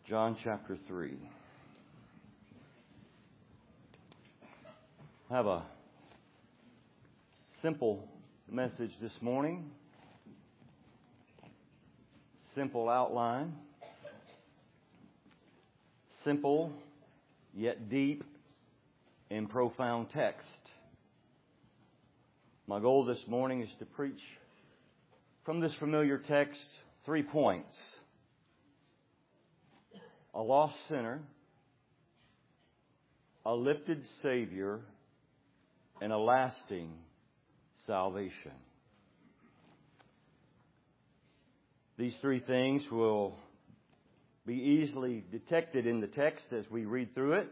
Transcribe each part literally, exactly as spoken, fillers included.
John chapter three. I have a simple message this morning. Simple outline. Simple yet deep and profound text. My goal this morning is to preach from this familiar text three points. A lost sinner, a lifted Savior, and a lasting salvation. These three things will be easily detected in the text as we read through it,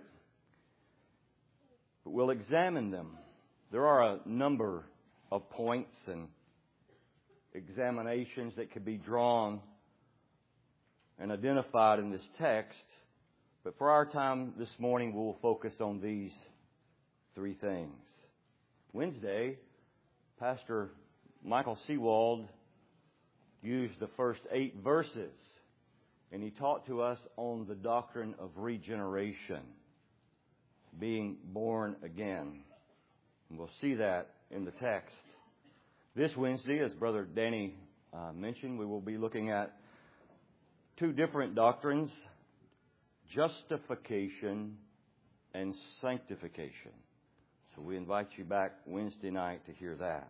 but we'll examine them. There are a number of points and examinations that could be drawn and identified in this text, but for our time this morning, we will focus on these three things. Wednesday, Pastor Michael Seawald used the first eight verses, and he taught to us on the doctrine of regeneration, being born again. And we'll see that in the text. This Wednesday, as Brother Danny uh, mentioned, we will be looking at two different doctrines, justification and sanctification. So we invite you back Wednesday night to hear that.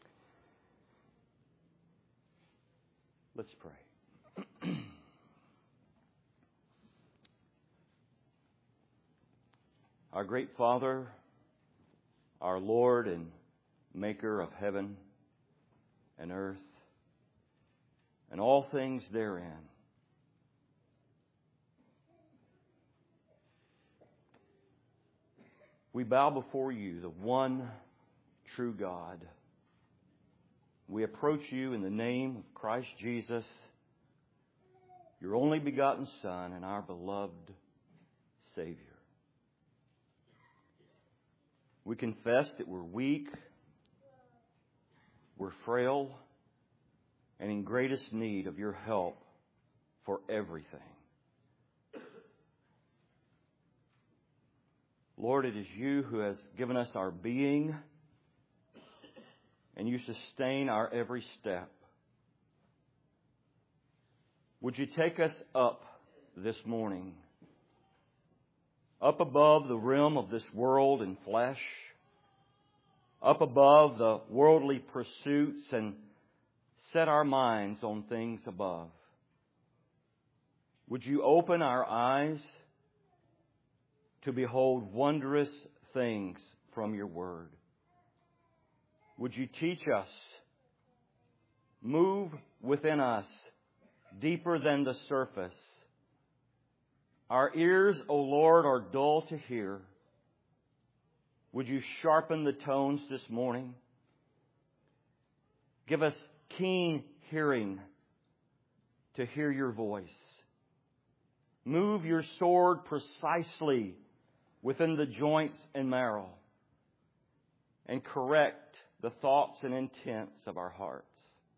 Let's pray. Our great Father, our Lord and Maker of heaven and earth, and all things therein, we bow before you, the one true God. We approach you in the name of Christ Jesus, your only begotten Son and our beloved Savior. We confess that we're weak, we're frail, and in greatest need of your help for everything. Lord, it is you who has given us our being, and you sustain our every step. Would you take us up this morning, up above the realm of this world and flesh, up above the worldly pursuits, and set our minds on things above? Would you open our eyes to behold wondrous things from your word? Would you teach us, move within us deeper than the surface? Our ears, O Lord, are dull to hear. Would you sharpen the tones this morning? Give us keen hearing to hear your voice. Move your sword precisely within the joints and marrow, and correct the thoughts and intents of our hearts.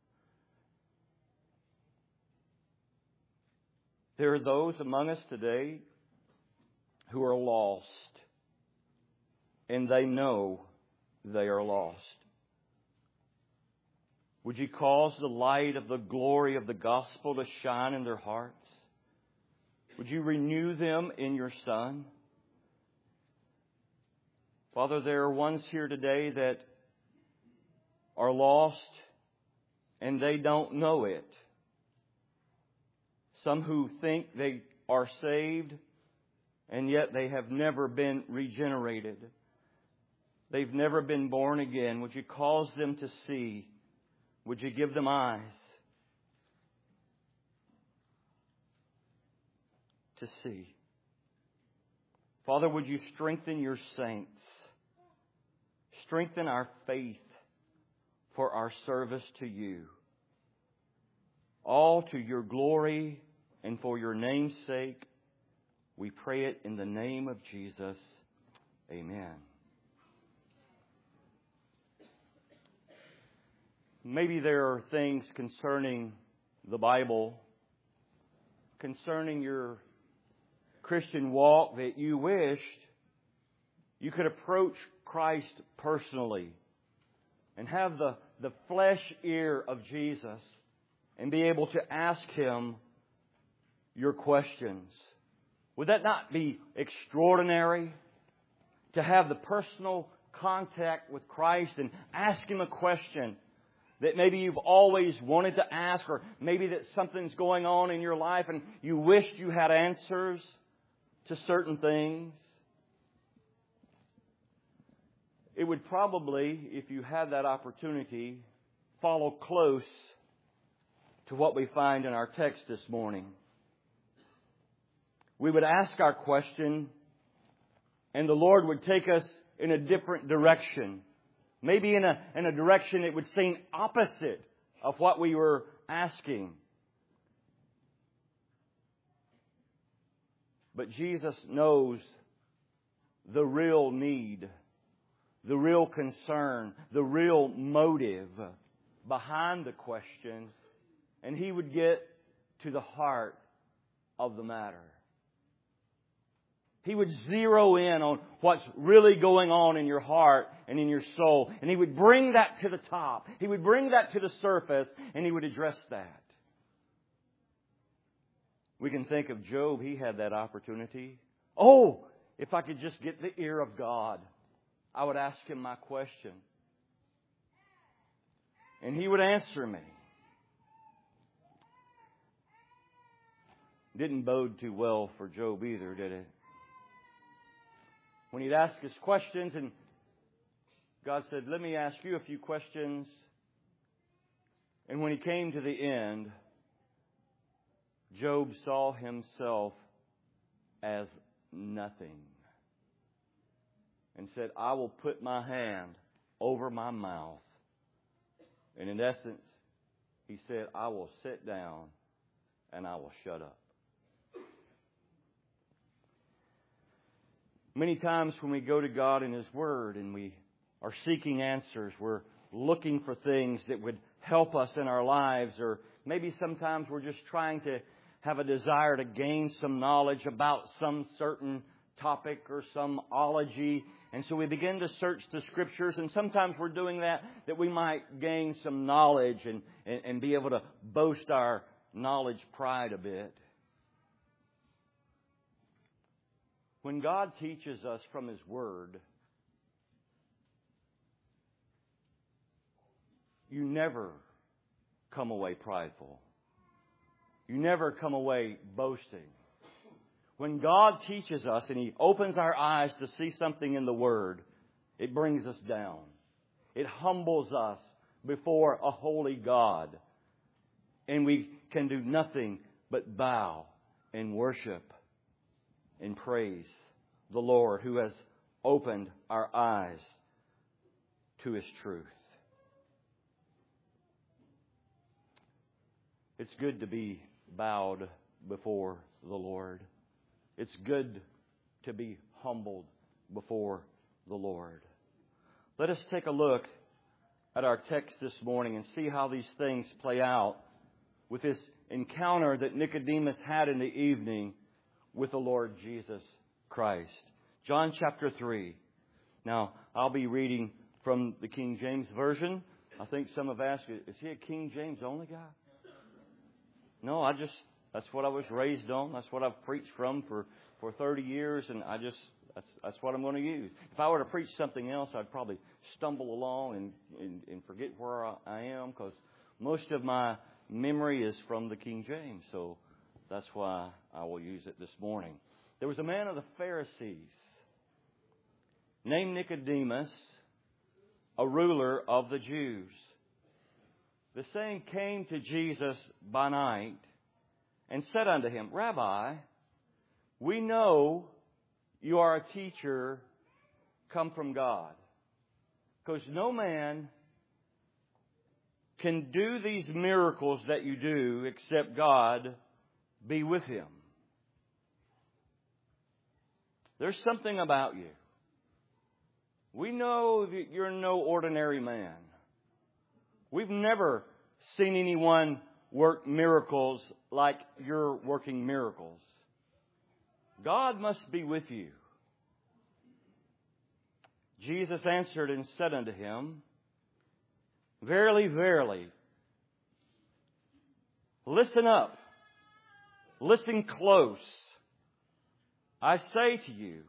There are those among us today who are lost, and they know they are lost. Would you cause the light of the glory of the gospel to shine in their hearts? Would you renew them in your Son? Father, there are ones here today that are lost and they don't know it. Some who think they are saved and yet they have never been regenerated. They've never been born again. Would you cause them to see? Would you give them eyes to see? Father, would you strengthen your saints? Strengthen our faith for our service to you. All to your glory and for your name's sake, we pray it in the name of Jesus. Amen. Maybe there are things concerning the Bible, concerning your Christian walk that you wished you could approach Christ personally and have the, the flesh ear of Jesus and be able to ask Him your questions. Would that not be extraordinary? To have the personal contact with Christ and ask Him a question that maybe you've always wanted to ask, or maybe that something's going on in your life and you wished you had answers to certain things. It would probably, if you had that opportunity, follow close to what we find in our text this morning. We would ask our question, and the Lord would take us in a different direction. Maybe in a, in a direction it would seem opposite of what we were asking. But Jesus knows the real need, the real concern, the real motive behind the question, and He would get to the heart of the matter. He would zero in on what's really going on in your heart and in your soul. And He would bring that to the top. He would bring that to the surface, and He would address that. We can think of Job. He had that opportunity. Oh, if I could just get the ear of God, I would ask Him my question, and He would answer me. Didn't bode too well for Job either, did it? When he'd ask his questions, and God said, let me ask you a few questions. And when he came to the end, Job saw himself as nothing. And said, I will put my hand over my mouth. And in essence, he said, I will sit down and I will shut up. Many times when we go to God in His Word and we are seeking answers, we're looking for things that would help us in our lives, or maybe sometimes we're just trying to have a desire to gain some knowledge about some certain topic or some ology. And so we begin to search the Scriptures, and sometimes we're doing that that we might gain some knowledge and, and, and be able to boast our knowledge pride a bit. When God teaches us from His Word, you never come away prideful. You never come away boasting. When God teaches us and He opens our eyes to see something in the Word, it brings us down. It humbles us before a holy God. And we can do nothing but bow and worship and praise the Lord who has opened our eyes to His truth. It's good to be bowed before the Lord. It's good to be humbled before the Lord. Let us take a look at our text this morning and see how these things play out with this encounter that Nicodemus had in the evening with the Lord Jesus Christ. John chapter three. Now, I'll be reading from the King James Version. I think some have asked, is he a King James only guy? No, I just, that's what I was raised on. That's what I've preached from for, for thirty years, and I just, that's that's what I'm going to use. If I were to preach something else, I'd probably stumble along and, and, and forget where I, I am, because most of my memory is from the King James, so that's why I will use it this morning. There was a man of the Pharisees named Nicodemus, a ruler of the Jews. The same came to Jesus by night and said unto Him, Rabbi, we know you are a teacher come from God, because no man can do these miracles that you do except God be with him. There's something about you. We know that you're no ordinary man. We've never seen anyone work miracles like you're working miracles. God must be with you. Jesus answered and said unto him, Verily, verily, listen up, listen close. I say to you,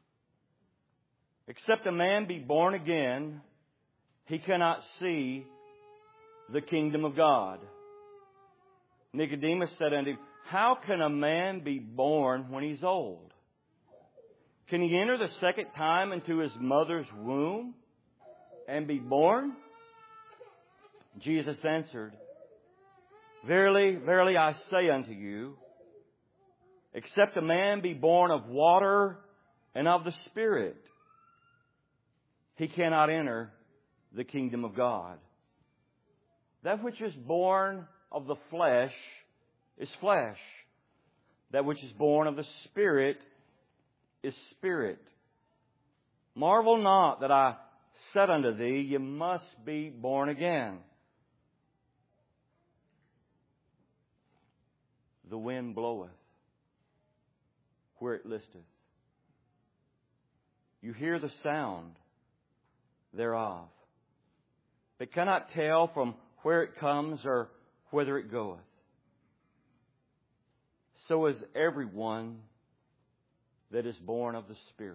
except a man be born again, he cannot see the kingdom of God. Nicodemus said unto him, How can a man be born when he's old? Can he enter the second time into his mother's womb and be born? Jesus answered, Verily, verily, I say unto you, except a man be born of water and of the Spirit, he cannot enter the kingdom of God. That which is born of the flesh is flesh. That which is born of the Spirit is spirit. Marvel not that I said unto thee, You must be born again. The wind bloweth where it listeth. You hear the sound thereof, but cannot tell from where it comes or whither it goeth. So is everyone that is born of the Spirit.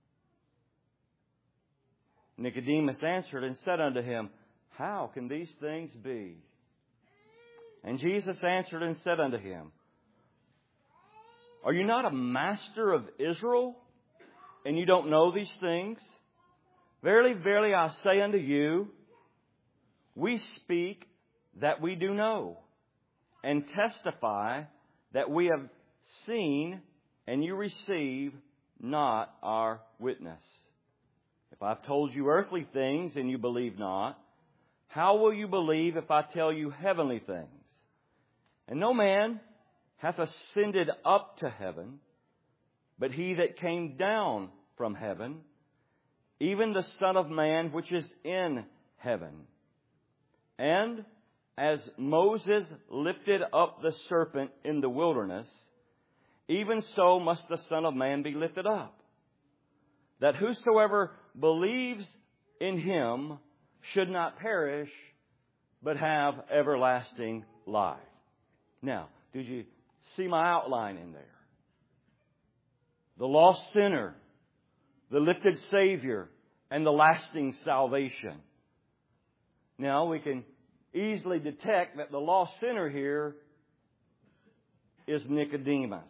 Nicodemus answered and said unto him, How can these things be? And Jesus answered and said unto him, Are you not a master of Israel, and you don't know these things? Verily, verily, I say unto you, we speak that we do know, and testify that we have seen, and you receive not our witness. If I've told you earthly things and you believe not, how will you believe if I tell you heavenly things? And no man hath ascended up to heaven, but he that came down from heaven, even the Son of Man which is in heaven. And as Moses lifted up the serpent in the wilderness, even so must the Son of Man be lifted up, that whosoever believes in Him should not perish, but have everlasting life. Now, did you see my outline in there? The lost sinner, the lifted Savior, and the lasting salvation. Now, we can easily detect that the lost sinner here is Nicodemus.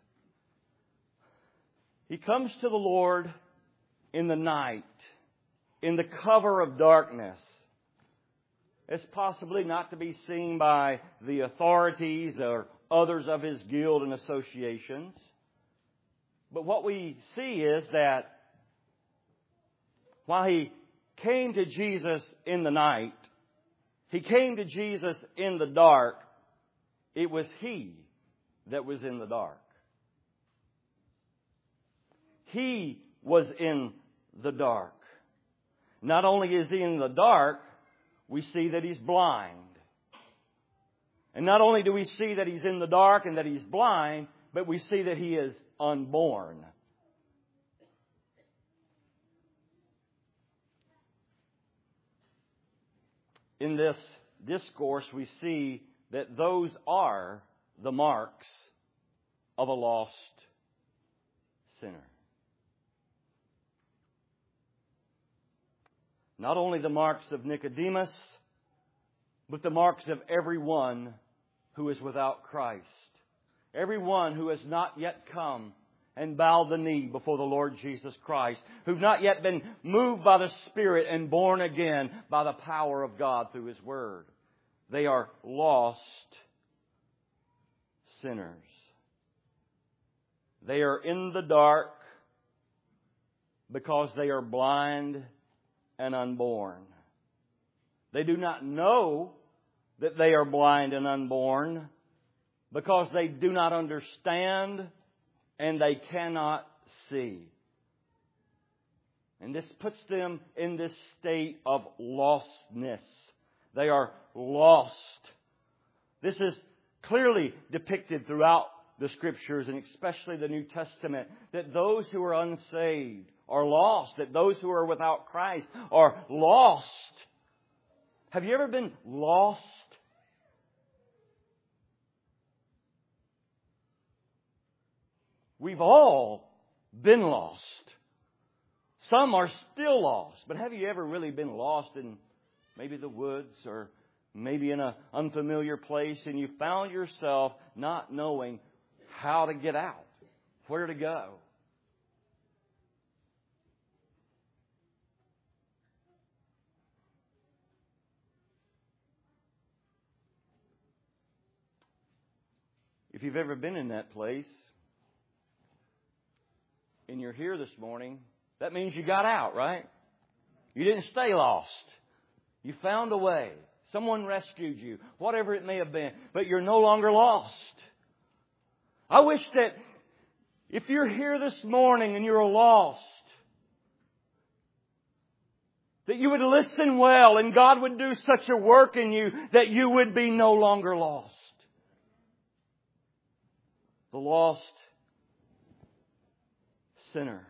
He comes to the Lord in the night, in the cover of darkness. It's possibly not to be seen by the authorities or others of his guild and associations. But what we see is that while he came to Jesus in the night, he came to Jesus in the dark, it was he that was in the dark. He was in the dark. Not only is he in the dark, we see that he's blind. And not only do we see that he's in the dark and that he's blind, but we see that he is unborn. In this discourse, we see that those are the marks of a lost sinner. Not only the marks of Nicodemus, but the marks of everyone who is without Christ. Everyone who has not yet come and bowed the knee before the Lord Jesus Christ. Who've not yet been moved by the Spirit and born again by the power of God through His Word. They are lost sinners. They are in the dark because they are blind and unborn. They do not know that they are blind and unborn because they do not understand and they cannot see. And this puts them in this state of lostness. They are lost. This is clearly depicted throughout the Scriptures, and especially the New Testament, that those who are unsaved are lost, that those who are without Christ are lost. Have you ever been lost? We've all been lost. Some are still lost. But have you ever really been lost in maybe the woods or maybe in an unfamiliar place, and you found yourself not knowing how to get out, where to go? If you've ever been in that place and you're here this morning, that means you got out, right? You didn't stay lost. You found a way. Someone rescued you, whatever it may have been, but you're no longer lost. I wish that if you're here this morning and you're lost, that you would listen well and God would do such a work in you that you would be no longer lost. The lost sinner.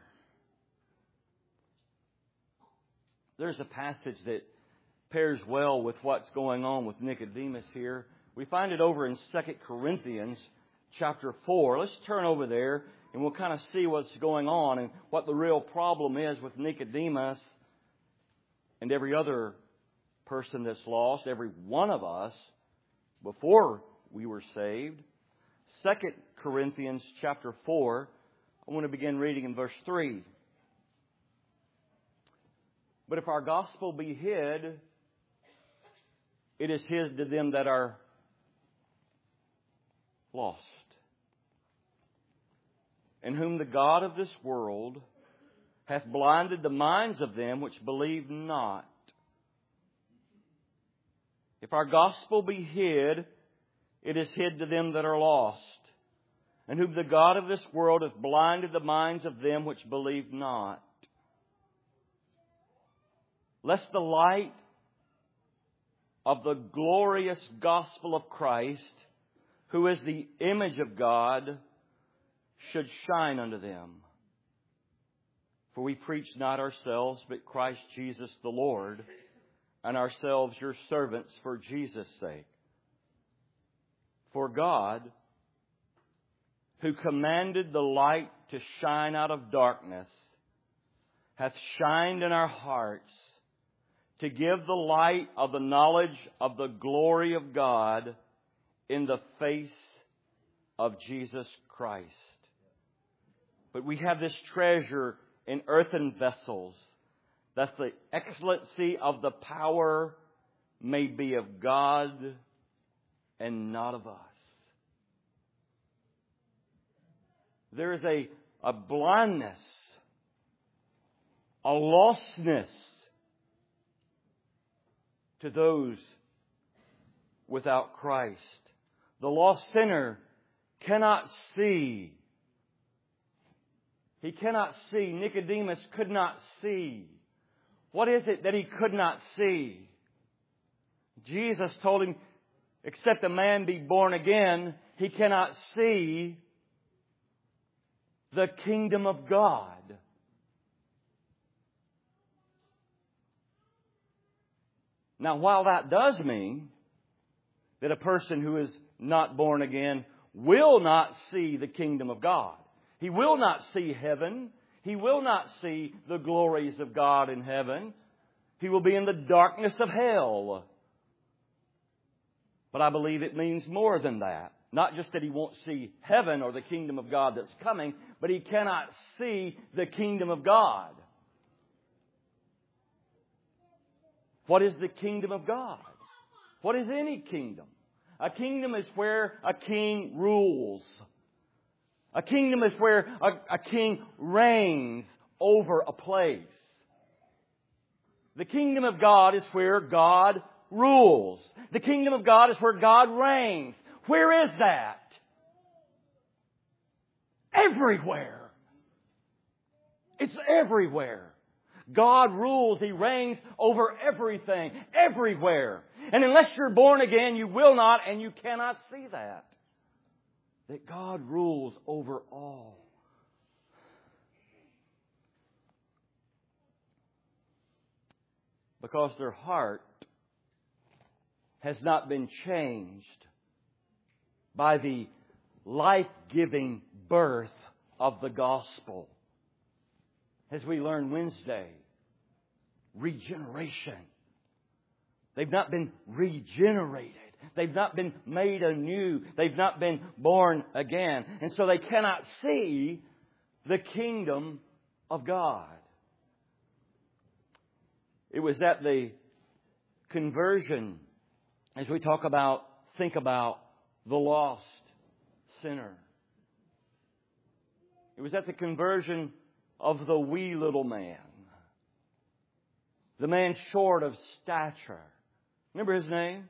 There's a passage that pairs well with what's going on with Nicodemus here. We find it over in Second Corinthians chapter four. Let's turn over there and we'll kind of see what's going on and what the real problem is with Nicodemus and every other person that's lost, every one of us, before we were saved. Second Corinthians chapter four, I want to begin reading in verse three. But if our gospel be hid, it is hid to them that are lost, in whom the God of this world hath blinded the minds of them which believe not. If our gospel be hid, it is hid to them that are lost, and whom the God of this world hath blinded the minds of them which believe not. Lest the light of the glorious gospel of Christ, who is the image of God, should shine unto them. For we preach not ourselves, but Christ Jesus the Lord, and ourselves your servants for Jesus' sake. For God, who commanded the light to shine out of darkness, hath shined in our hearts to give the light of the knowledge of the glory of God in the face of Jesus Christ. But we have this treasure in earthen vessels, that the excellency of the power may be of God and not of us. There is a, a blindness, a lostness to those without Christ. The lost sinner cannot see. He cannot see. Nicodemus could not see. What is it that he could not see? Jesus told him, except a man be born again, he cannot see the kingdom of God. Now, while that does mean that a person who is not born again will not see the kingdom of God, he will not see heaven, he will not see the glories of God in heaven, he will be in the darkness of hell. But I believe it means more than that. Not just that he won't see heaven or the kingdom of God that's coming, but he cannot see the kingdom of God. What is the kingdom of God? What is any kingdom? A kingdom is where a king rules. A kingdom is where a, a king reigns over a place. The kingdom of God is where God rules. The kingdom of God is where God reigns. Where is that? Everywhere. It's everywhere. God rules. He reigns over everything, everywhere. And unless you're born again, you will not and you cannot see that. that God rules over all. Because their heart has not been changed by the life-giving birth of the gospel. As we learned Wednesday, regeneration. They've not been regenerated. They've not been made anew. They've not been born again. And so they cannot see the kingdom of God. It was at the conversion, as we talk about, think about the lost sinner. It was at the conversion of the wee little man. The man short of stature. Remember his name?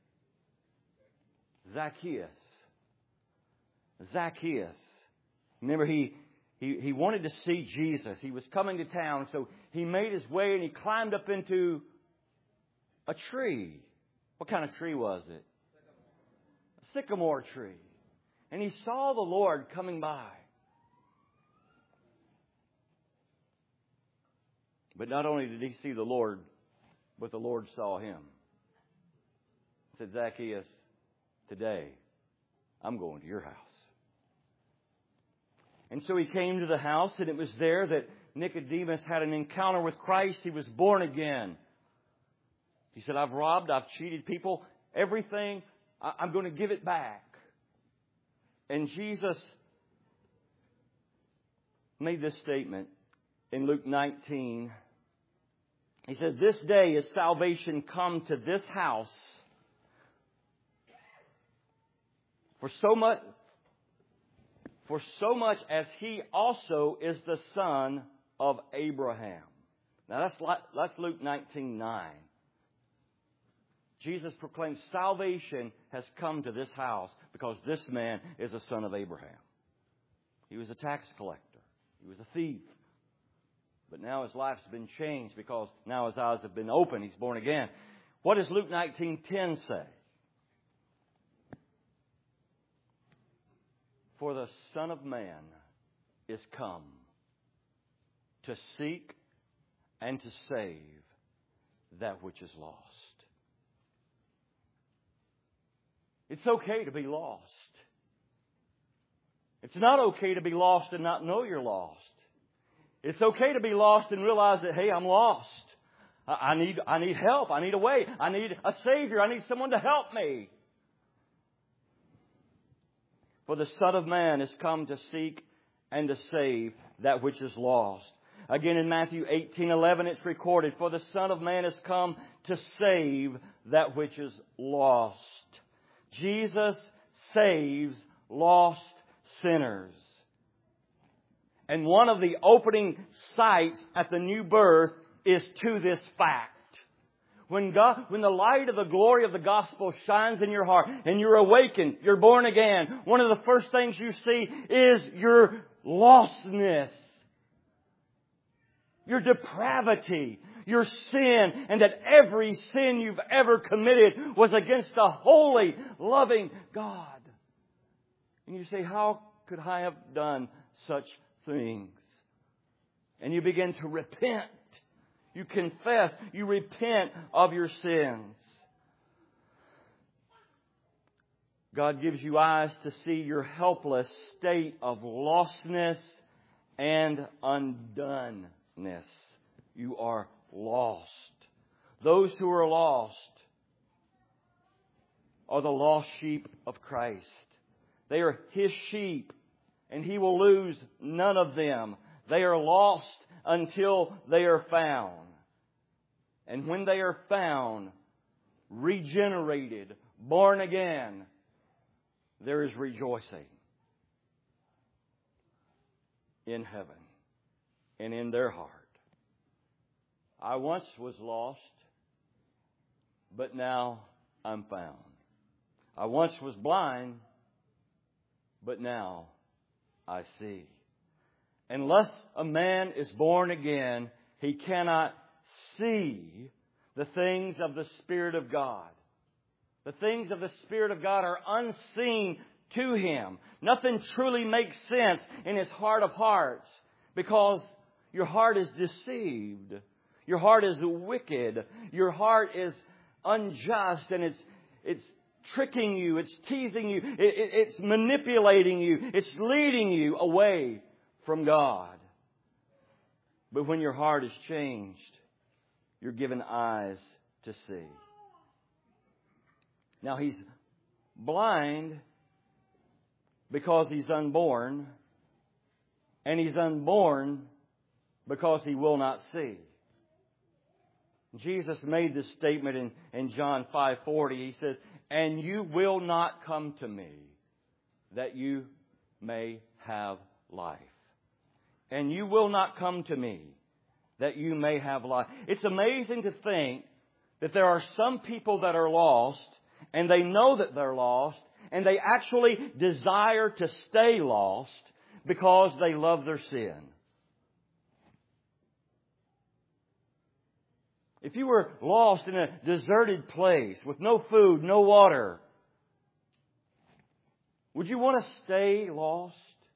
Zacchaeus. Zacchaeus. Remember, he, he, he wanted to see Jesus. He was coming to town, so he made his way and he climbed up into a tree. What kind of tree was it? A sycamore tree. And he saw the Lord coming by. But not only did he see the Lord, but the Lord saw him. He said, Zacchaeus, today I'm going to your house. And so he came to the house, and it was there that Nicodemus had an encounter with Christ. He was born again. He said, I've robbed, I've cheated people, everything, I'm going to give it back. And Jesus made this statement in Luke nineteen. He said, this day is salvation come to this house. For so much, for so much as he also is the son of Abraham. Now that's, that's Luke nineteen nine. Jesus proclaims salvation has come to this house because this man is a son of Abraham. He was a tax collector. He was a thief. But now his life's been changed because now his eyes have been opened. He's born again. What does Luke nineteen ten say? For the Son of Man is come to seek and to save that which is lost. It's okay to be lost. It's not okay to be lost and not know you're lost. It's okay to be lost and realize that, hey, I'm lost. I need, I need help. I need a way. I need a Savior. I need someone to help me. For the Son of Man has come to seek and to save that which is lost. Again, in Matthew eighteen eleven, it's recorded, for the Son of Man has come to save that which is lost. Jesus saves lost sinners. And one of the opening sights at the new birth is to this fact. When God, when the light of the glory of the gospel shines in your heart and you're awakened, you're born again, one of the first things you see is your lostness, your depravity, your sin, and that every sin you've ever committed was against a holy, loving God. And you say, how could I have done such things? And you begin to repent. You confess. You repent of your sins. God gives you eyes to see your helpless state of lostness and undoneness. You are lost. Those who are lost are the lost sheep of Christ. They are His sheep, and He will lose none of them. They are lost until they are found. And when they are found, regenerated, born again, there is rejoicing in heaven and in their heart. I once was lost, but now I'm found. I once was blind, but now I see. Unless a man is born again, he cannot see the things of the Spirit of God. The things of the Spirit of God are unseen to Him. Nothing truly makes sense in His heart of hearts because your heart is deceived. Your heart is wicked. Your heart is unjust, and it's it's tricking you. It's teasing you. It, it, it's manipulating you. It's leading you away from God. But when your heart is changed, you're given eyes to see. Now he's blind because he's unborn, and he's unborn because he will not see. Jesus made this statement in, in John five forty. He says, "And you will not come to me that you may have life." And you will not come to me that you may have life. It's amazing to think that there are some people that are lost, and they know that they're lost, and they actually desire to stay lost because they love their sin. If you were lost in a deserted place with no food, no water, would you want to stay lost?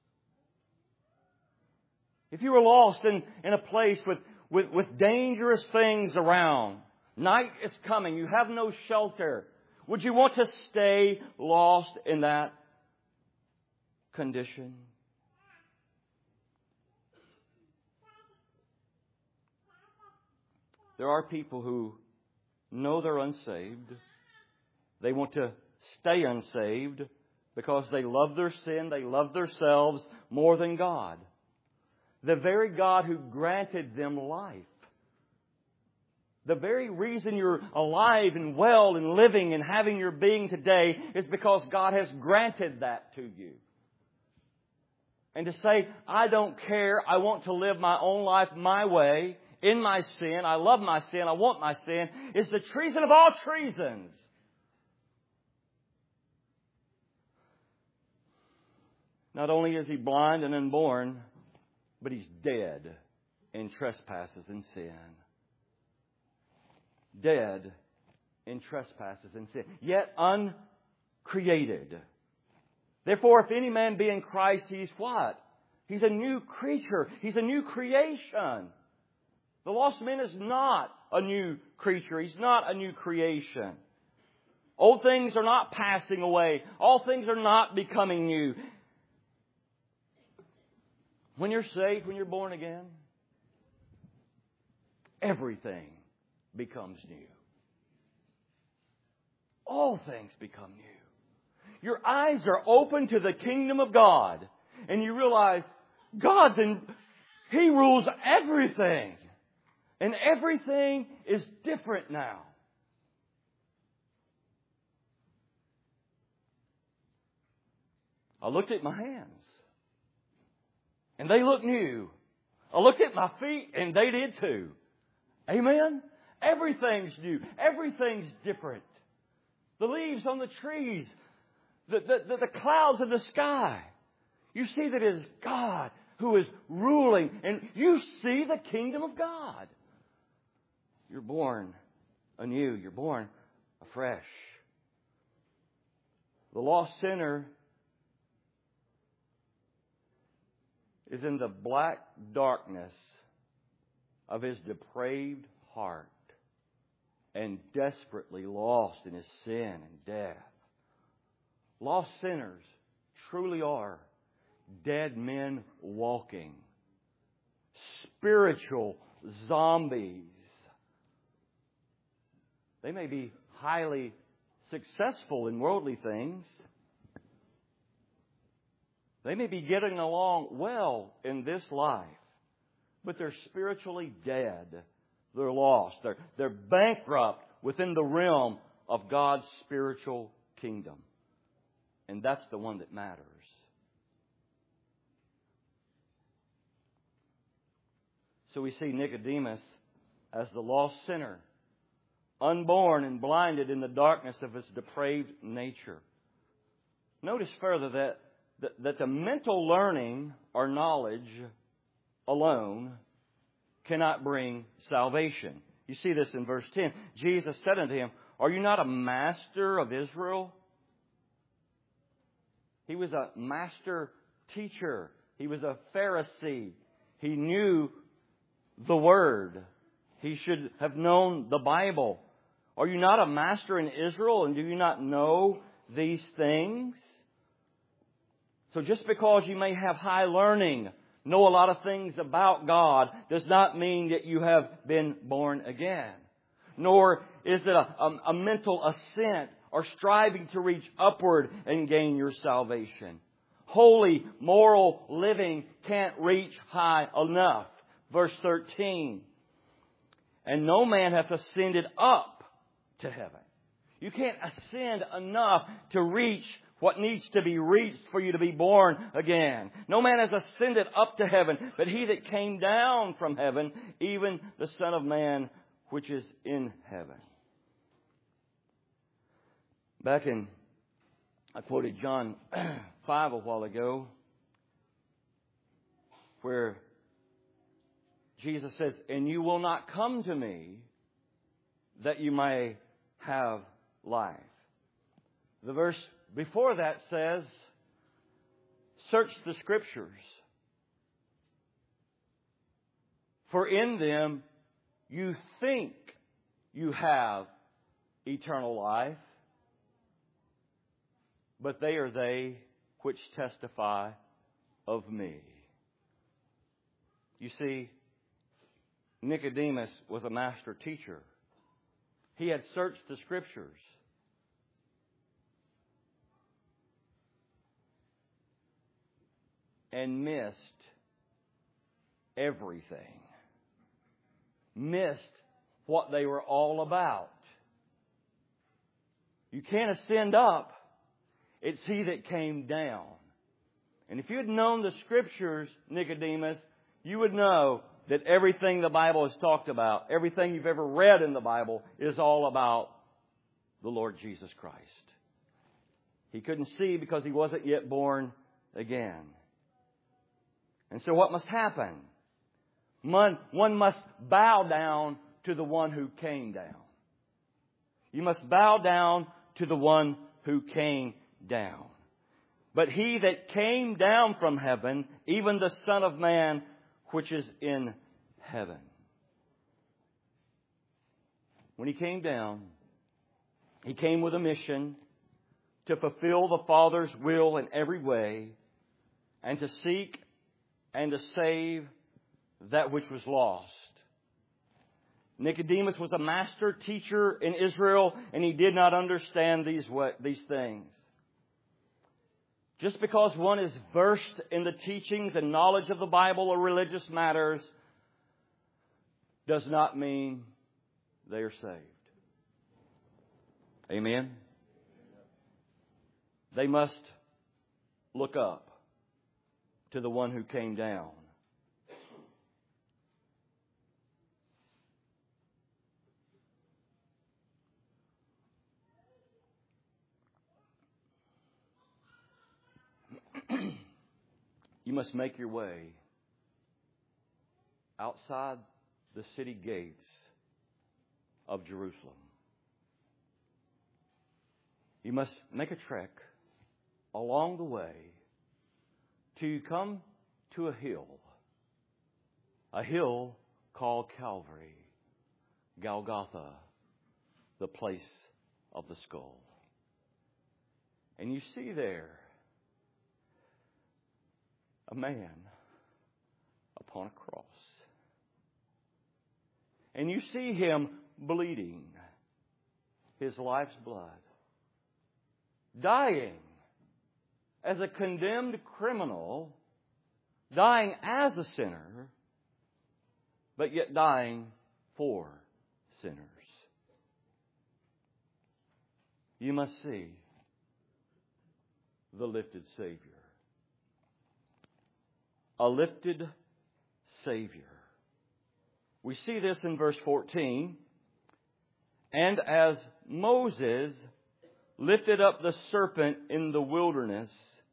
If you were lost in, in a place with, with, with dangerous things around, night is coming, you have no shelter, would you want to stay lost in that condition? There are people who know they're unsaved. They want to stay unsaved because they love their sin, they love themselves more than God. The very God who granted them life. The very reason you're alive and well and living and having your being today is because God has granted that to you. And to say, I don't care, I want to live my own life my way, in my sin, I love my sin, I want my sin, is the treason of all treasons. Not only is he blind and unborn, but he's dead in trespasses and sin. Dead in trespasses and sin. Yet uncreated. Therefore, if any man be in Christ, he's what? He's a new creature. He's a new creation. The lost man is not a new creature. He's not a new creation. Old things are not passing away. All things are not becoming new. When you're saved, when you're born again, everything becomes new. All things become new. Your eyes are open to the kingdom of God. And you realize God's in, He rules everything. And everything is different now. I looked at my hands. And they look new. I looked at my feet and they did too. Amen? Everything's new. Everything's different. The leaves on the trees. The, the, the, the clouds in the sky. You see that it is God who is ruling. And you see the kingdom of God. You're born anew. You're born afresh. The lost sinner is in the black darkness of his depraved heart and desperately lost in his sin and death. Lost sinners truly are dead men walking, spiritual zombies. They may be highly successful in worldly things. They may be getting along well in this life, but they're spiritually dead. They're lost. They're, they're bankrupt within the realm of God's spiritual kingdom. And that's the one that matters. So we see Nicodemus as the lost sinner, unborn and blinded in the darkness of his depraved nature. Notice further that that the mental learning or knowledge alone cannot bring salvation. You see this in verse ten. Jesus said unto him, Are you not a master of Israel? He was a master teacher. He was a Pharisee. He knew the Word. He should have known the Bible. Are you not a master in Israel, and do you not know these things? So just because you may have high learning, know a lot of things about God, does not mean that you have been born again. Nor is it a, a, a mental assent or striving to reach upward and gain your salvation. Holy, moral living can't reach high enough. Verse thirteen. And no man hath ascended up to heaven. You can't ascend enough to reach what needs to be reached for you to be born again. No man has ascended up to heaven, but He that came down from heaven, even the Son of Man which is in heaven. Back in, I quoted John five a while ago, where Jesus says, and you will not come to me that you may have life. The verse before that says, search the Scriptures, for in them you think you have eternal life, but they are they which testify of me. You see, Nicodemus was a master teacher. He had searched the Scriptures. And missed everything. Missed what they were all about. You can't ascend up. It's He that came down. And if you had known the Scriptures, Nicodemus, you would know that everything the Bible has talked about, everything you've ever read in the Bible, is all about the Lord Jesus Christ. He couldn't see because he wasn't yet born again. And so what must happen? One, one must bow down to the one who came down. You must bow down to the one who came down. But He that came down from heaven, even the Son of Man, which is in heaven. When He came down, He came with a mission to fulfill the Father's will in every way and to seek and to save that which was lost. Nicodemus was a master teacher in Israel, and he did not understand these, these things. Just because one is versed in the teachings and knowledge of the Bible or religious matters does not mean they are saved. Amen? They must look up to the one who came down. You must make your way outside the city gates of Jerusalem. You must make a trek along the way till you come to a hill. A hill called Calvary, Golgotha, the place of the skull. And you see there a man upon a cross. And you see him bleeding his life's blood, dying as a condemned criminal, dying as a sinner, but yet dying for sinners. You must see the lifted Savior. A lifted Savior. We see this in verse fourteen. And as Moses lifted up the serpent in the wilderness,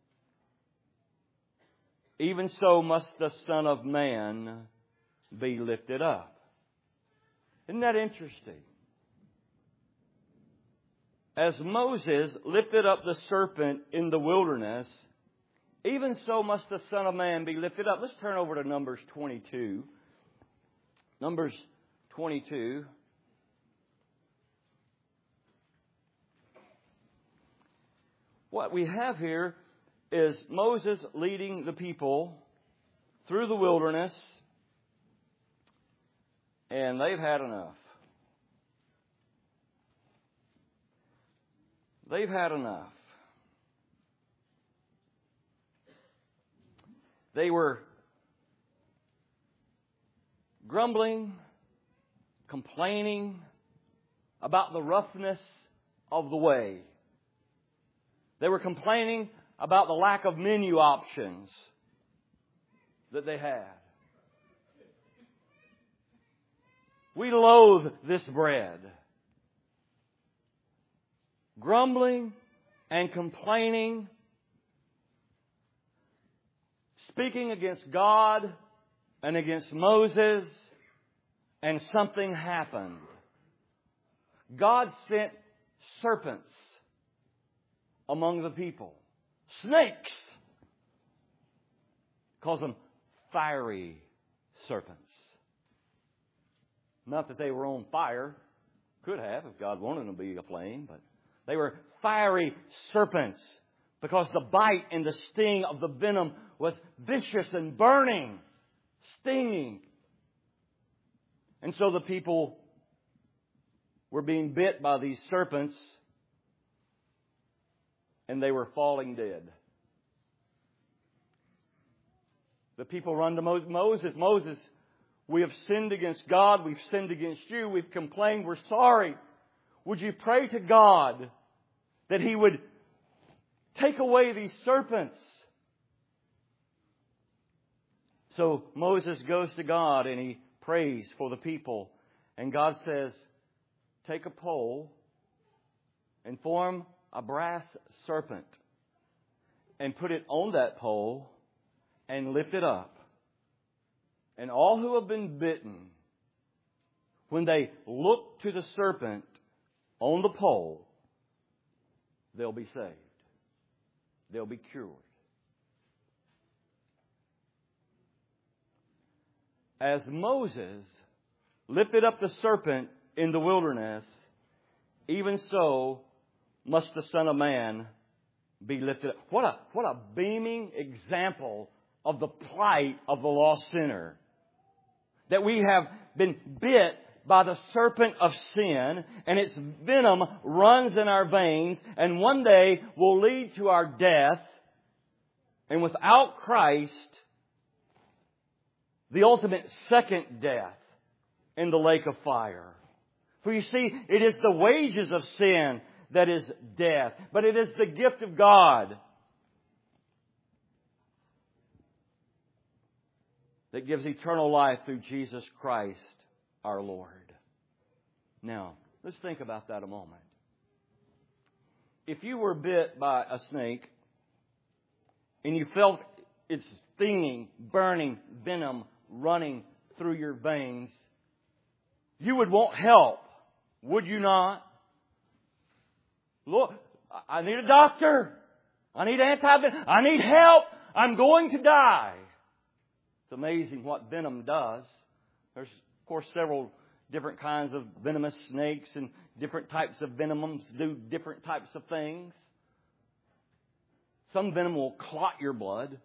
even so must the Son of Man be lifted up. Isn't that interesting? As Moses lifted up the serpent in the wilderness, even so must the Son of Man be lifted up. Let's turn over to Numbers twenty-two. Numbers twenty-two. What we have here is Moses leading the people through the wilderness, and they've had enough. They've had enough. They were grumbling, complaining about the roughness of the way. They were complaining about the lack of menu options that they had. We loathe this bread. Grumbling and complaining, speaking against God and against Moses, and something happened. God sent serpents among the people. Snakes. Calls them fiery serpents. Not that they were on fire. Could have if God wanted them to be a flame, but they were fiery serpents because the bite and the sting of the venom was vicious and burning, stinging. And so the people were being bit by these serpents, and they were falling dead. The people run to Moses. Moses, we have sinned against God. We've sinned against you. We've complained. We're sorry. Would you pray to God that He would take away these serpents? So Moses goes to God and he prays for the people. And God says, take a pole and form a brass serpent and put it on that pole and lift it up. And all who have been bitten, when they look to the serpent on the pole, they'll be saved. They'll be cured. As Moses lifted up the serpent in the wilderness, even so must the Son of Man be lifted up. What a, what a beaming example of the plight of the lost sinner. That we have been bit by the serpent of sin, and its venom runs in our veins, and one day will lead to our death. And without Christ, the ultimate second death in the lake of fire. For you see, it is the wages of sin that is death, but it is the gift of God that gives eternal life through Jesus Christ our Lord. Now, let's think about that a moment. If you were bit by a snake and you felt its stinging, burning venom running through your veins, you would want help, would you not? Lord, I need a doctor. I need antivenom. I need help. I'm going to die. It's amazing what venom does. There's, of course, several different kinds of venomous snakes, and different types of venoms do different types of things. Some venom will clot your blood.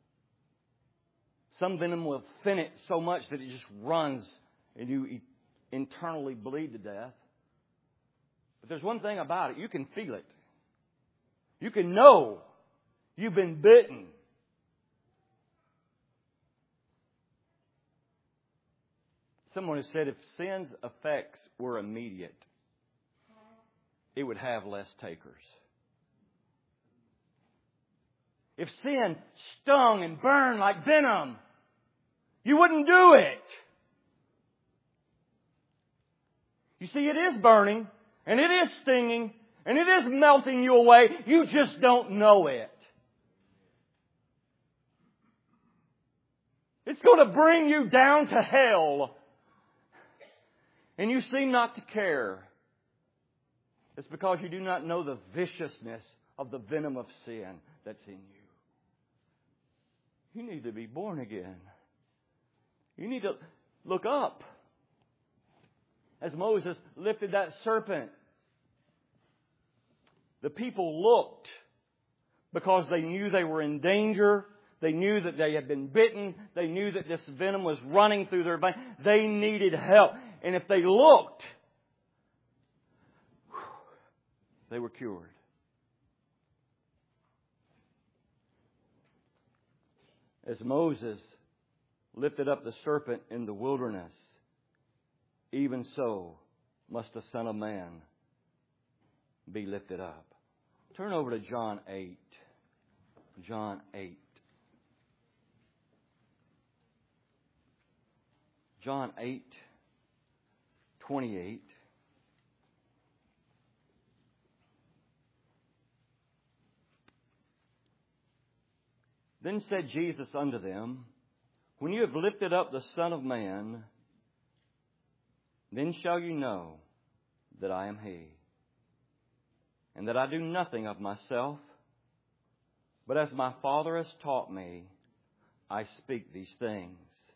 Some venom will thin it so much that it just runs and you internally bleed to death. But there's one thing about it. You can feel it. You can know you've been bitten. Someone has said if sin's effects were immediate, it would have less takers. If sin stung and burned like venom, you wouldn't do it. You see, it is burning, and it is stinging, and it is melting you away. You just don't know it. It's going to bring you down to hell. And you seem not to care. It's because you do not know the viciousness of the venom of sin that's in you. You need to be born again. You need to look up. As Moses lifted that serpent, the people looked because they knew they were in danger. They knew that they had been bitten. They knew that this venom was running through their veins. They needed help. And if they looked, they were cured. As Moses lifted up the serpent in the wilderness, even so must the Son of Man be lifted up. Turn over to John eight. John eight. John eight, twenty-eight. Then said Jesus unto them, When you have lifted up the Son of Man, then shall you know that I am He, and that I do nothing of myself, but as my Father has taught me, I speak these things.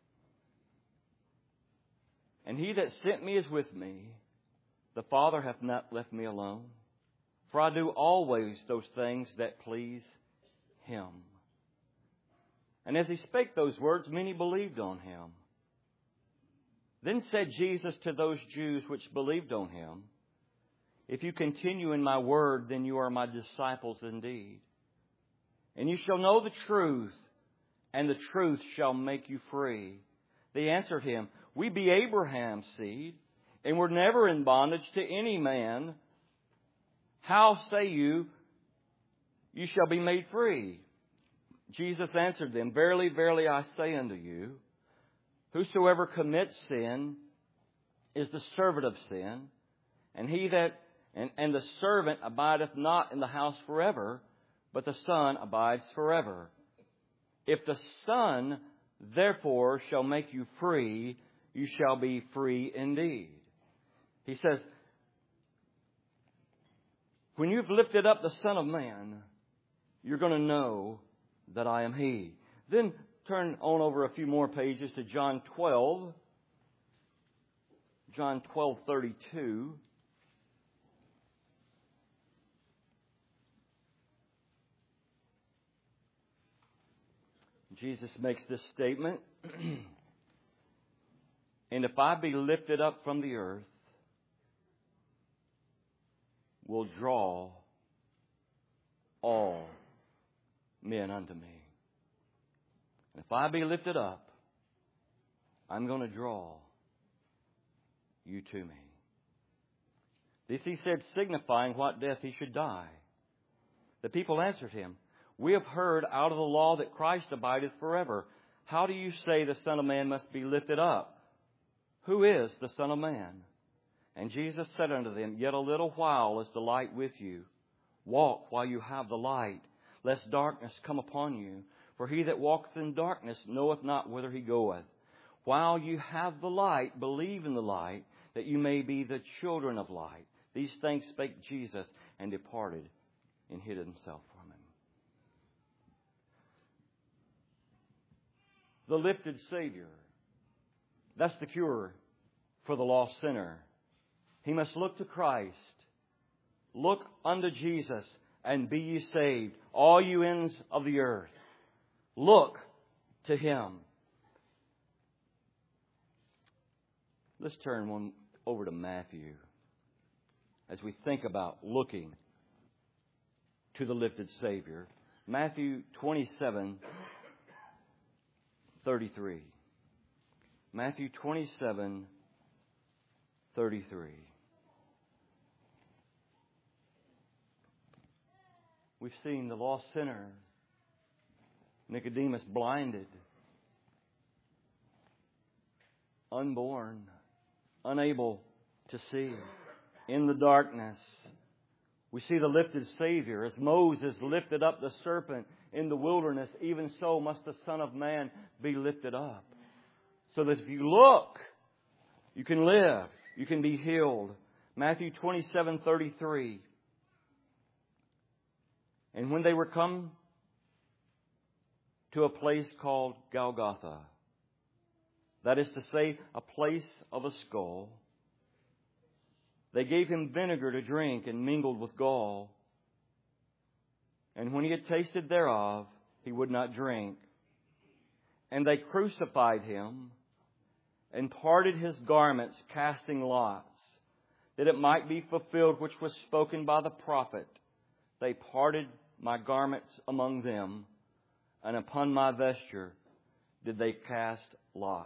And He that sent me is with me. The Father hath not left me alone, for I do always those things that please Him. And as He spake those words, many believed on Him. Then said Jesus to those Jews which believed on Him, If you continue in my word, then you are my disciples indeed. And you shall know the truth, and the truth shall make you free. They answered Him, We be Abraham's seed, and were never in bondage to any man. How say you, you shall be made free? Jesus answered them, Verily, verily, I say unto you, whosoever commits sin is the servant of sin, and he that and, and the servant abideth not in the house forever, but the Son abides forever. If the Son therefore shall make you free, you shall be free indeed. He says, when you've lifted up the Son of Man, you're going to know that I am He. Then turn on over a few more pages to John twelve. John twelve thirty-two. Jesus makes this statement. And if I be lifted up from the earth, will draw all men unto me. And if I be lifted up, I'm going to draw you to me. This He said, signifying what death He should die. The people answered Him, We have heard out of the law that Christ abideth forever. How do you say the Son of Man must be lifted up? Who is the Son of Man? And Jesus said unto them, Yet a little while is the light with you. Walk while you have the light, lest darkness come upon you. For he that walketh in darkness knoweth not whither he goeth. While you have the light, believe in the light, that you may be the children of light. These things spake Jesus, and departed, and hid himself from him. The lifted Savior. That's the cure for the lost sinner. He must look to Christ. Look unto Jesus, and be ye saved, all you ends of the earth. Look to Him. Let's turn one over to Matthew as we think about looking to the lifted Savior. Matthew twenty-seven thirty-three. Matthew twenty-seven thirty-three. We've seen the lost sinner, Nicodemus, blinded, unborn, unable to see, in the darkness. We see the lifted Savior. As Moses lifted up the serpent in the wilderness, even so must the Son of Man be lifted up. So that if you look, you can live, you can be healed. Matthew twenty-seven thirty-three. And when they were come to a place called Golgotha, that is to say, a place of a skull, they gave him vinegar to drink and mingled with gall. And when he had tasted thereof, he would not drink. And they crucified him and parted his garments, casting lots, that it might be fulfilled which was spoken by the prophet. They parted my garments among them, and upon my vesture did they cast lots.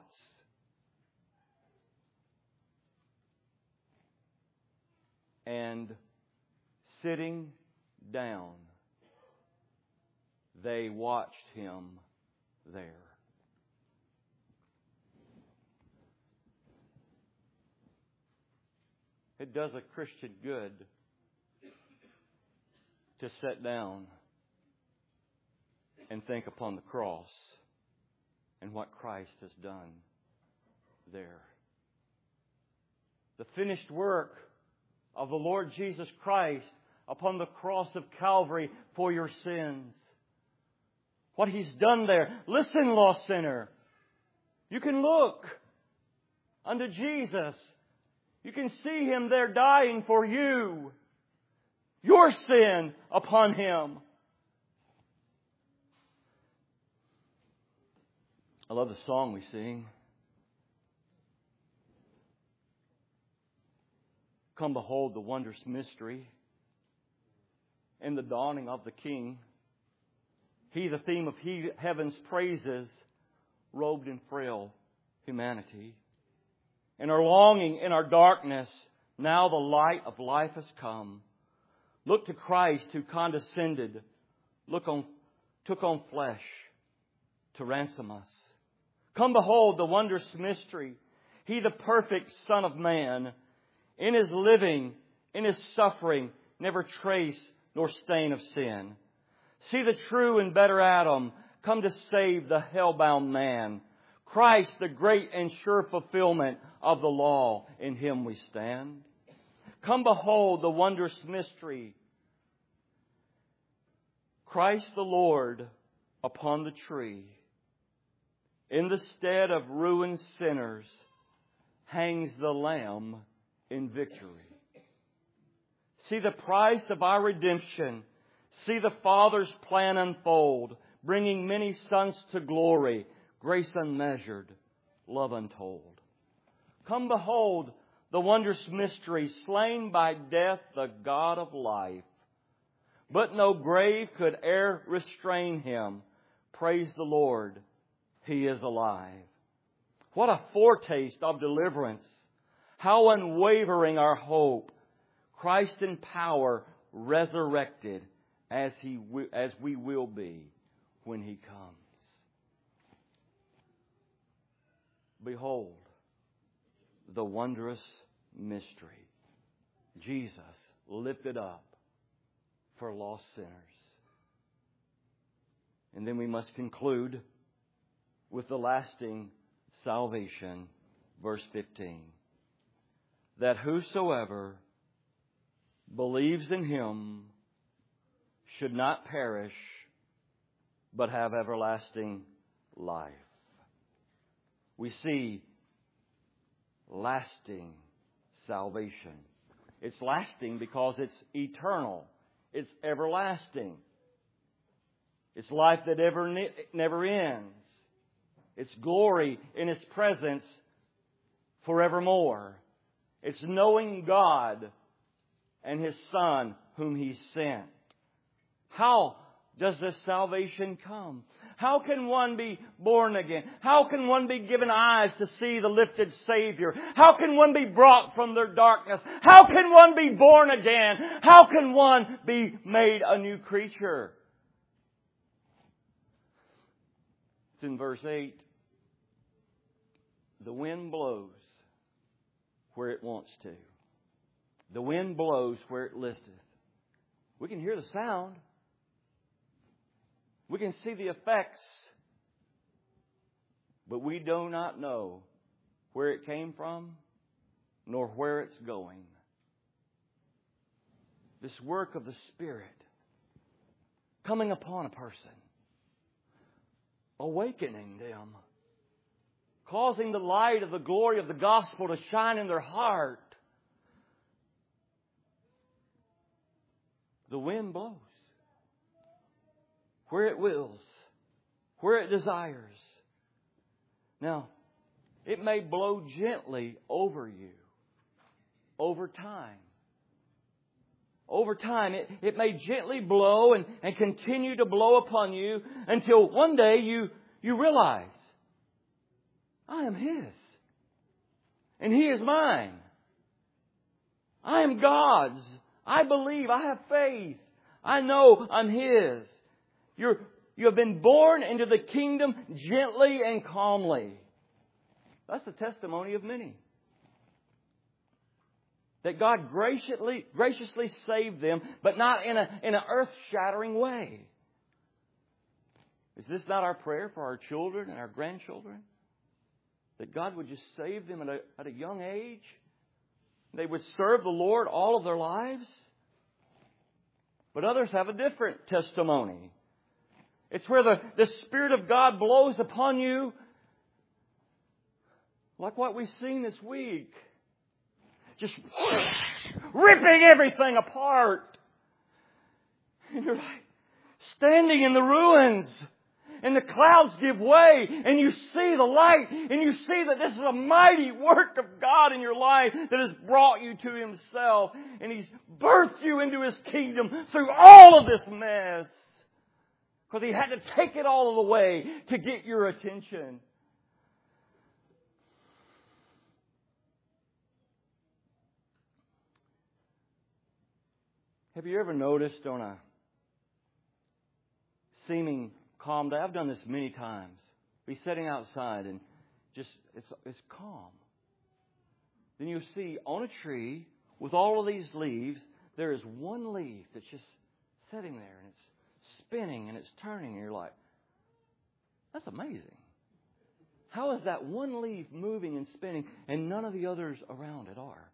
And sitting down, they watched him there. It does a Christian good to sit down and think upon the cross and what Christ has done there. The finished work of the Lord Jesus Christ upon the cross of Calvary for your sins. What He's done there. Listen, lost sinner. You can look unto Jesus. You can see Him there dying for you. Your sin upon Him. I love the song we sing. Come behold the wondrous mystery in the dawning of the King. He, the theme of he, heaven's praises, robed in frail humanity. In our longing, in our darkness, now the light of life has come. Look to Christ who condescended, look on, took on flesh to ransom us. Come behold the wondrous mystery. He, the perfect Son of Man, in His living, in His suffering, never trace nor stain of sin. See the true and better Adam come to save the hell-bound man. Christ, the great and sure fulfillment of the law, in Him we stand. Come behold the wondrous mystery. Christ the Lord upon the tree, in the stead of ruined sinners, hangs the Lamb in victory. See the price of our redemption. See the Father's plan unfold, bringing many sons to glory, grace unmeasured, love untold. Come behold the wondrous mystery, slain by death, the God of life. But no grave could e'er restrain Him. Praise the Lord, He is alive. What a foretaste of deliverance. How unwavering our hope. Christ in power, resurrected, as He as we will be when He comes. Behold the wondrous mystery. Jesus lifted up for lost sinners. And then we must conclude with the lasting salvation, verse fifteen. That whosoever believes in Him should not perish, but have everlasting life. We see lasting salvation. It's lasting because it's eternal. It's everlasting. It's life that ever ne- never ends. It's glory in His presence forevermore. It's knowing God and His Son whom He sent. How does this salvation come? How can one be born again? How can one be given eyes to see the lifted Savior? How can one be brought from their darkness? How can one be born again? How can one be made a new creature? It's in verse eight. The wind blows where it wants to. The wind blows where it listeth. We can hear the sound. We can see the effects. But we do not know where it came from, nor where it's going. this work of the Spirit coming upon a person, awakening them, causing the light of the glory of the gospel to shine in their heart. The wind blows where it wills, where it desires. Now, it may blow gently over you over time. Over time, it, it may gently blow and, and continue to blow upon you until one day you, you realize, I am His. And He is mine. I am God's. I believe. I have faith. I know I'm His. You're, you have been born into the kingdom gently and calmly. That's the testimony of many. That God graciously, graciously saved them, but not in a, in an earth-shattering way. Is this not our prayer for our children and our grandchildren? That God would just save them at a, at a young age? They would serve the Lord all of their lives? But others have a different testimony. It's where the, the Spirit of God blows upon you, like what we've seen this week. Just ripping everything apart. And you're like standing in the ruins. And the clouds give way. And you see the light. And you see that this is a mighty work of God in your life that has brought you to Himself. And He's birthed you into His kingdom through all of this mess. Because He had to take it all of the way to get your attention. Have you ever noticed on a seeming calm day? I've done this many times. Be sitting outside and just, it's, it's calm. Then you'll see on a tree with all of these leaves, there is one leaf that's just sitting there and it's spinning and it's turning. And you're like, that's amazing. How is that one leaf moving and spinning and none of the others around it are?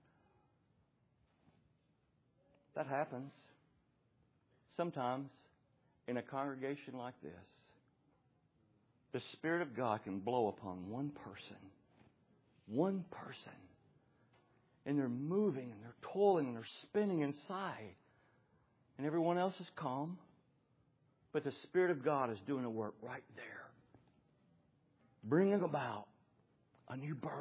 That happens sometimes in a congregation like this. The Spirit of God can blow upon one person. One person. And they're moving and they're toiling and they're spinning inside. And everyone else is calm. But the Spirit of God is doing the work right there. Bringing about a new birth.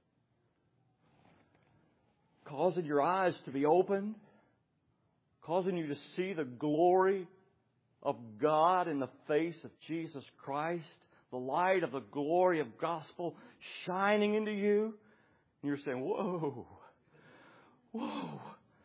Causing your eyes to be opened. Causing you to see the glory of God in the face of Jesus Christ. The light of the glory of gospel shining into you. And you're saying, whoa. Whoa.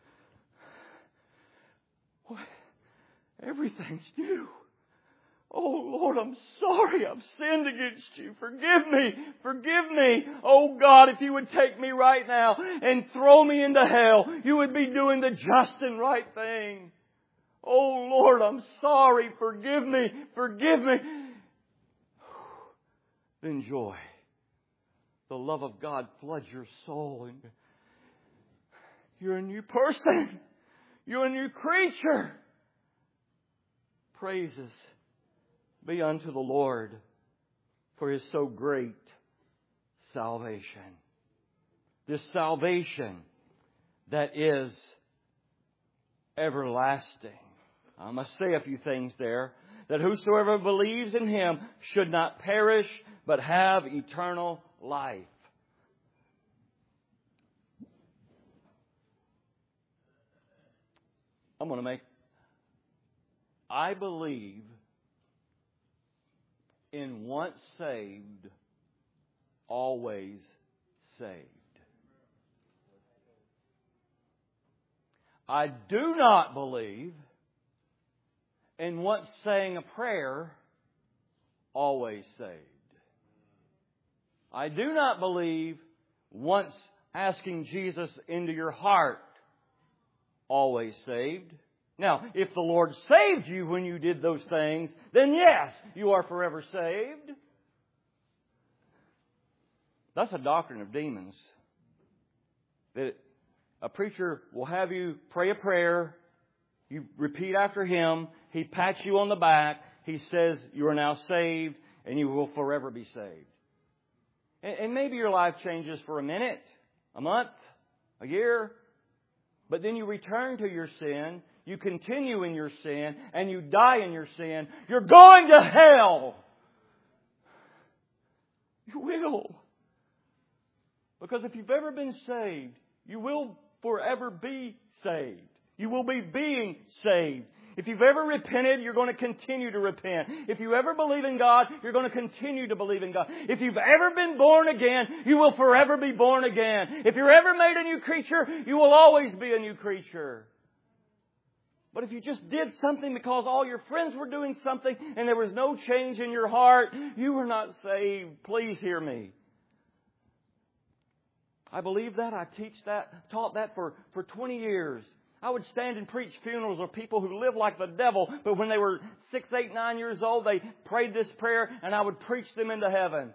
What? Everything's new. Oh, Lord, I'm sorry. I've sinned against you. Forgive me. Forgive me. Oh, God, if you would take me right now and throw me into hell, you would be doing the just and right thing. Oh, Lord, I'm sorry. Forgive me. Forgive me. Then joy. The love of God floods your soul. And you're a new person. You're a new creature. Praises be unto the Lord for His so great salvation. This salvation that is everlasting. I must say a few things there. That whosoever believes in Him should not perish, but have eternal life. I'm going to make... I believe in once saved, always saved. I do not believe in once saying a prayer, always saved. I do not believe once asking Jesus into your heart, always saved. Now, if the Lord saved you when you did those things, then yes, you are forever saved. That's a doctrine of demons. That a preacher will have you pray a prayer You repeat after Him. He pats you on the back. He says you are now saved and you will forever be saved. And, and maybe your life changes for a minute, a month, a year. But then you return to your sin. You continue in your sin and you die in your sin. You're going to hell. You will. Because if you've ever been saved, you will forever be saved. You will be being saved. If you've ever repented, you're going to continue to repent. If you ever believe in God, you're going to continue to believe in God. If you've ever been born again, you will forever be born again. If you're ever made a new creature, you will always be a new creature. But if you just did something because all your friends were doing something and there was no change in your heart, you were not saved. Please hear me. I believe that. I teach that, taught that for, for twenty years. I would stand and preach funerals of people who lived like the devil, but when they were six, eight, nine years old, they prayed this prayer and I would preach them into heaven.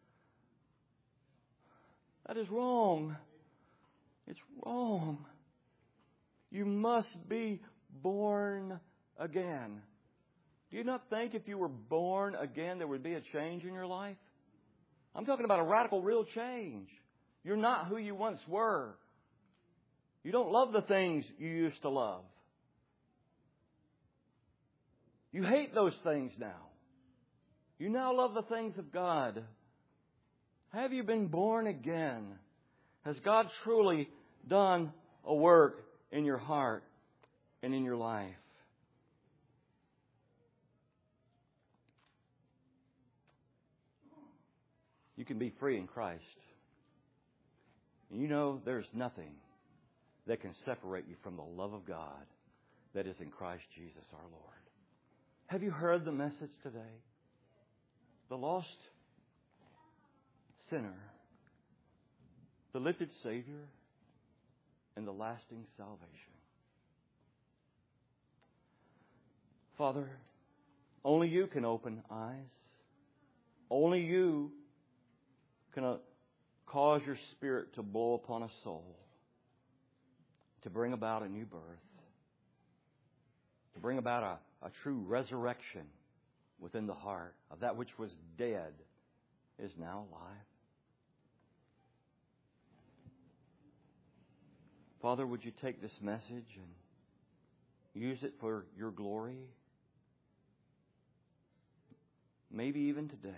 That is wrong. It's wrong. You must be born again. Do you not think if you were born again there would be a change in your life? I'm talking about a radical, real change. You're not who you once were. You don't love the things you used to love. You hate those things now. You now love the things of God. Have you been born again? Has God truly done a work in your heart and in your life? You can be free in Christ. And you know there's nothing that can separate you from the love of God that is in Christ Jesus our Lord. Have you heard the message today? The lost sinner, the lifted Savior, and the lasting salvation. Father, only You can open eyes. Only You can uh, cause Your Spirit to blow upon a soul, to bring about a new birth, to bring about a, a true resurrection within the heart of that which was dead is now alive. Father, would You take this message and use it for Your glory? Maybe even today.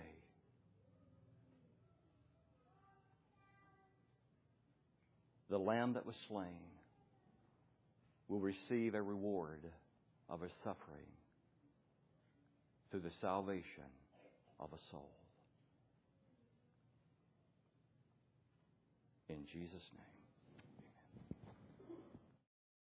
The Lamb that was slain will receive a reward of His suffering through the salvation of a soul. In Jesus' name.